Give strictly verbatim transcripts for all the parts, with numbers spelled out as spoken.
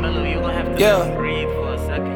Mellow, you gonna have to Yeah. breathe for a second.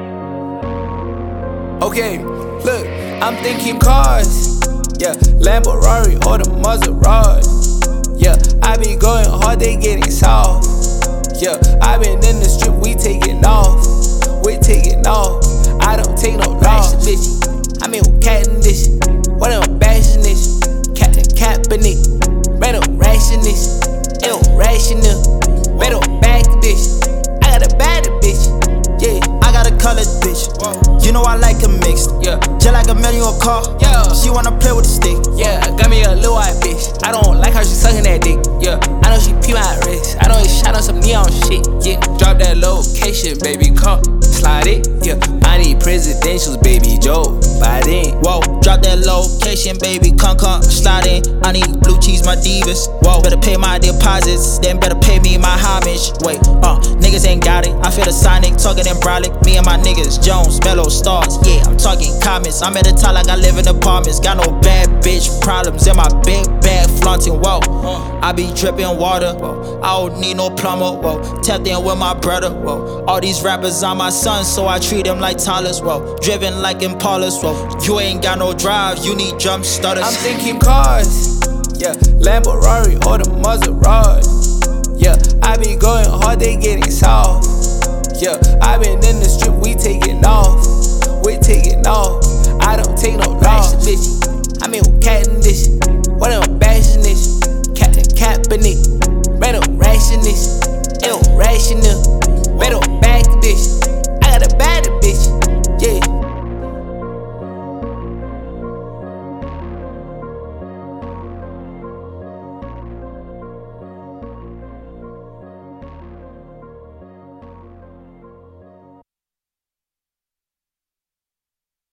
Okay, look, I'm thinking cars. Yeah, Lamborghini or the Maserati. Yeah, I be going hard, they getting soft. Yeah, I been in the strip, we taking off. We taking off. I don't take no loss, bitch. I mean, cat and this. What I'm bashing this? Captain Kaepernick. Man, I'm ration this. It don't rational. Man, I'm back this. I got a bad bitch. Yeah, I got a colored bitch. You know I like a mixed. yeah, Just like a manual car. yeah. She wanna play with the stick. Yeah, got me a little white bitch. I don't like how she sucking that dick. Yeah, I know she pee my wrist. I know it shot on some neon shit. Yeah, drop that location, baby. Come slide it. Yeah, I need presidentials, baby. Joe Biden. Whoa, drop that location, baby. Come, come, slide in. I need blue cheese, my divas. Whoa, better pay my deposits, then better pay me my homage. Wait, uh, niggas ain't got it. I feel the Sonic, talking in brolic. Me and my niggas, Jones, Mellow, Stars. Yeah, I'm talking comments. I'm at the top like I live in apartments. Got no bad bitch problems in my big bag flaunting. Whoa, I be dripping water. Whoa, I don't need no plumber. Whoa, tapped in with my brother. Whoa, all these rappers are my sons, so I treat them like toddlers. Whoa, driven like Impalas. Whoa, you ain't got no drive, you need jump starters. I'm thinking cars. Yeah, Lamborghini or the Maserati. Yeah, I be going hard, they getting soft. Yeah, I been in the strip, we taking off. We taking off. I don't take no loss, bitch. I mean, cat and this.